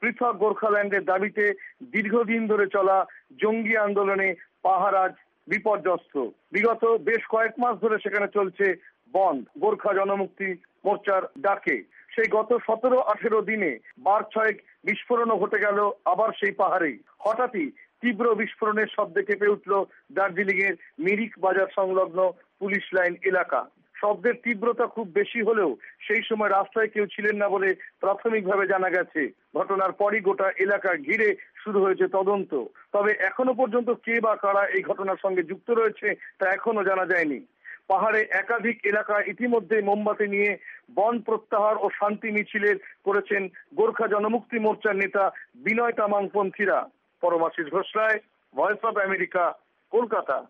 পৃথক গোর্খাল্যান্ডের দাবিতে দীর্ঘদিন ধরে চলা জঙ্গি আন্দোলনে পাহাড় আজ বিপর্যস্ত। বিগত বেশ কয়েক মাস ধরে সেখানে চলছে বন্ধ গোর্খা জনমুক্তি মোর্চার ডাকে। সেই গত 17-18 দিনে বার ছয়েক বিস্ফোরণও ঘটে গেল আবার সেই পাহাড়েই। হঠাৎই তীব্র বিস্ফোরণের শব্দে কেঁপে উঠল দার্জিলিং এর মিরিক বাজার সংলগ্ন পুলিশ লাইন এলাকা। শব্দের তীব্রতা খুব বেশি হলেও সেই সময় রাস্তায় কেউ ছিলেন না বলে প্রাথমিকভাবে জানা গেছে। ঘটনার পরই গোটা এলাকা ঘিরে শুরু হয়েছে তদন্ত। তবে এখনো পর্যন্ত কে বা কারা এই ঘটনার সঙ্গে যুক্ত রয়েছে তা এখনো জানা যায়নি। পাহাড়ে একাধিক এলাকা ইতিমধ্যে মোমবাতি নিয়ে বন প্রত্যাহার ও শান্তি মিছিলের করেছেন গোর্খা জনমুক্তি মোর্চার নেতা বিনয় তামাংপন্থীরা। Paramashis Ghosh Ray, voice of America, Kolkata.